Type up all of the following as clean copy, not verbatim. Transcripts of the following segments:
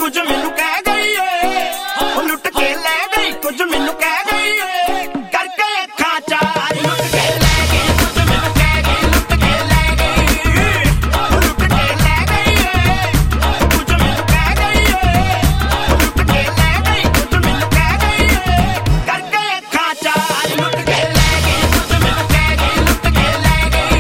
ਕੁਝ ਮੈਨੂੰ ਕਹਿ ਗਈ ਏ, ਉਹ ਲੁੱਟ ਕੇ ਲੈ ਗਈ ਕੁਝ ਮੈਨੂੰ ਕਹਿ ਗਈ ਏ, ਕਰਕੇ ਅੱਖਾਂ ਚਾਰ ਲੁੱਟ ਕੇ ਲੈ ਗਈ ਕੁਝ ਮੈਨੂੰ ਕਹਿ ਗਈ, ਲੁੱਟ ਕੇ ਲੈ ਗਈ, ਉਹ ਲੁੱਟ ਕੇ ਲੈ ਗਈ ਏ, ਕੁਝ ਮੈਨੂੰ ਕਹਿ ਗਈ ਏ, ਉਹ ਲੁੱਟ ਕੇ ਲੈ ਗਈ ਕੁਝ ਮੈਨੂੰ ਕਹਿ ਗਈ ਏ, ਕਰਕੇ ਅੱਖਾਂ ਚਾਰ ਲੁੱਟ ਕੇ ਲੈ ਗਈ ਕੁਝ ਮੈਨੂੰ ਕਹਿ ਗਈ, ਲੁੱਟ ਕੇ ਲੈ ਗਈ।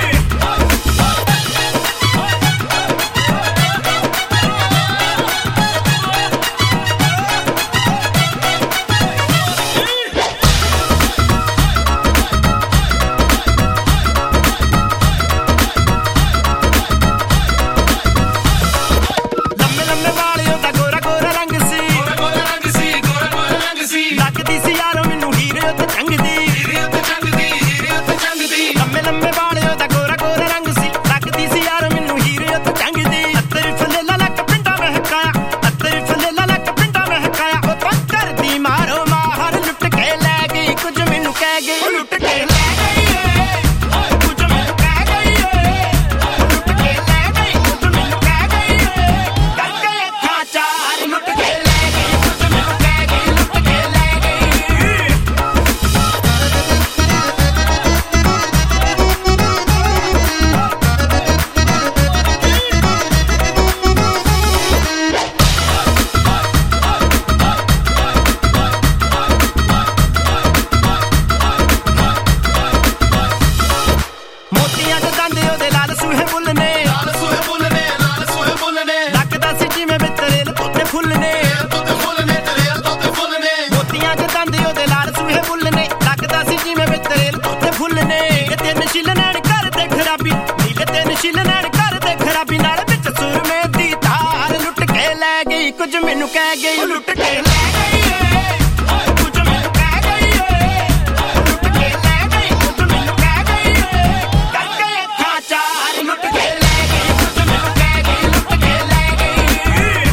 ਕੁਝ ਮੈਨੂੰ ਕਹਿ ਗਈ ਲੁੱਟ ਕੇ ਲੈ ਗਈ ਏ, ਕੁਝ ਮੈਨੂੰ ਕਹਿ ਗਈ ਏ, ਲੁੱਟ ਕੇ ਲੈ ਗਈ ਕੁਝ ਮੈਨੂੰ ਕਹਿ ਗਈ ਏ, ਕਰਕੇ ਅੱਖਾਂ ਚਾਰ ਲੁੱਟ ਕੇ ਲੈ ਗਈ ਕੁਝ ਮੈਨੂੰ ਕਹਿ ਗਈ, ਲੁੱਟ ਕੇ ਲੈ ਗਈ।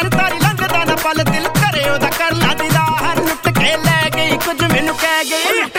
ਦਿਲ ਘਰੇ ਉਹਦਾ ਕਰ ਲਾ ਦੀਦਾਰ ਲੁੱਟ ਕੇ ਲੈ ਗਈ ਕੁਝ ਮੈਨੂੰ ਕਹਿ ਗਈ।